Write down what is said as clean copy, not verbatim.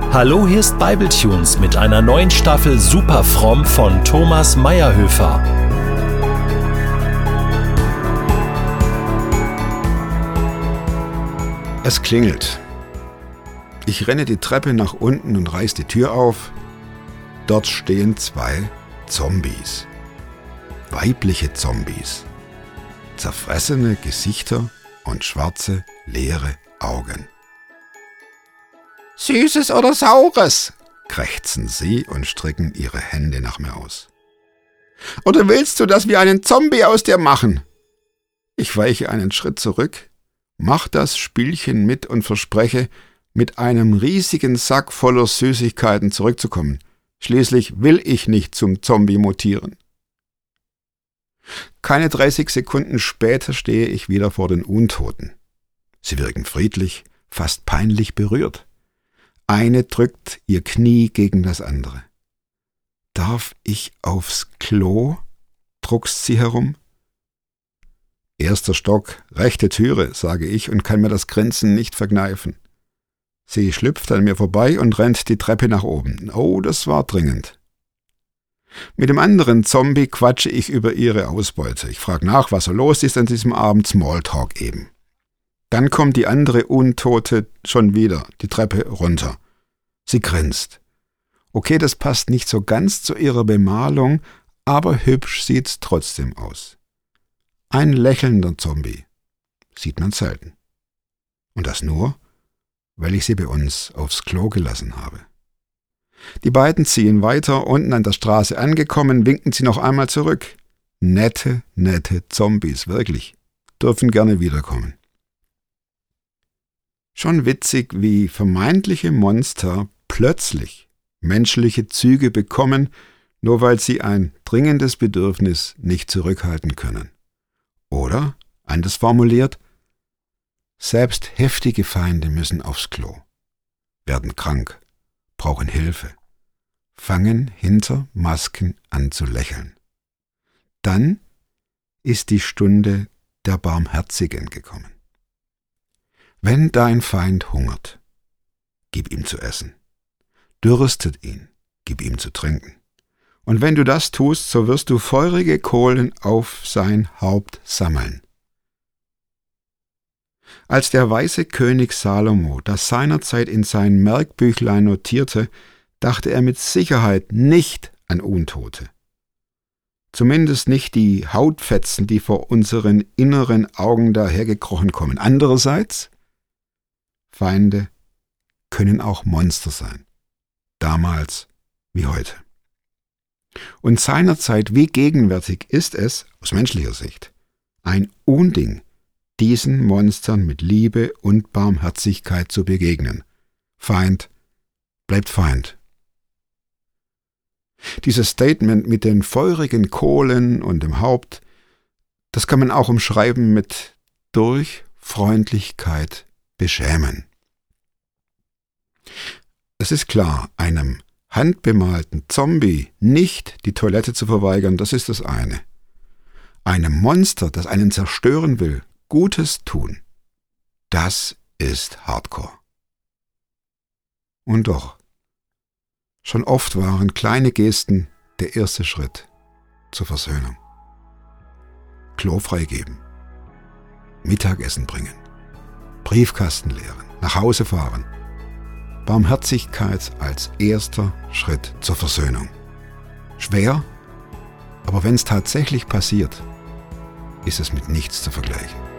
Hallo, hier ist Bibletunes mit einer neuen Staffel Super fromm von Thomas Meyerhöfer. Es klingelt. Ich renne die Treppe nach unten und reiß die Tür auf. Dort stehen 2 Zombies. Weibliche Zombies. Zerfressene Gesichter und schwarze, leere Augen. »Süßes oder Saures?« krächzen sie und strecken ihre Hände nach mir aus. »Oder willst du, dass wir einen Zombie aus dir machen?« Ich weiche einen Schritt zurück, mach das Spielchen mit und verspreche, mit einem riesigen Sack voller Süßigkeiten zurückzukommen. Schließlich will ich nicht zum Zombie mutieren. Keine 30 Sekunden später stehe ich wieder vor den Untoten. Sie wirken friedlich, fast peinlich berührt. Eine drückt ihr Knie gegen das andere. »Darf ich aufs Klo?« druckst sie herum. »1. Stock, rechte Türe«, sage ich und kann mir das Grinsen nicht verkneifen. Sie schlüpft an mir vorbei und rennt die Treppe nach oben. Oh, das war dringend. Mit dem anderen Zombie quatsche ich über ihre Ausbeute. Ich frage nach, was so los ist an diesem Abend, Smalltalk eben. Dann kommt die andere Untote schon wieder die Treppe runter. Sie grinst. Okay, das passt nicht so ganz zu ihrer Bemalung, aber hübsch sieht's trotzdem aus. Ein lächelnder Zombie. Sieht man selten. Und das nur, weil ich sie bei uns aufs Klo gelassen habe. Die beiden ziehen weiter, unten an der Straße angekommen, winken sie noch einmal zurück. Nette Zombies, wirklich. Dürfen gerne wiederkommen. Schon witzig, wie vermeintliche Monster plötzlich menschliche Züge bekommen, nur weil sie ein dringendes Bedürfnis nicht zurückhalten können. Oder, anders formuliert, selbst heftige Feinde müssen aufs Klo, werden krank, brauchen Hilfe, fangen hinter Masken an zu lächeln. Dann ist die Stunde der Barmherzigen gekommen. Wenn dein Feind hungert, gib ihm zu essen. Dürstet ihn, gib ihm zu trinken. Und wenn du das tust, so wirst du feurige Kohlen auf sein Haupt sammeln. Als der weise König Salomo das seinerzeit in sein Merkbüchlein notierte, dachte er mit Sicherheit nicht an Untote. Zumindest nicht die Hautfetzen, die vor unseren inneren Augen dahergekrochen kommen. Andererseits, Feinde können auch Monster sein. Damals wie heute. Und seinerzeit wie gegenwärtig ist es, aus menschlicher Sicht, ein Unding, diesen Monstern mit Liebe und Barmherzigkeit zu begegnen. Feind bleibt Feind. Dieses Statement mit den feurigen Kohlen und dem Haupt, das kann man auch umschreiben mit durch Freundlichkeit beschämen. Es ist klar, einem handbemalten Zombie nicht die Toilette zu verweigern, das ist das eine. Einem Monster, das einen zerstören will, Gutes tun, das ist Hardcore. Und doch, schon oft waren kleine Gesten der erste Schritt zur Versöhnung. Klo freigeben, Mittagessen bringen, Briefkasten leeren, nach Hause fahren. Barmherzigkeit als erster Schritt zur Versöhnung. Schwer, aber wenn es tatsächlich passiert, ist es mit nichts zu vergleichen.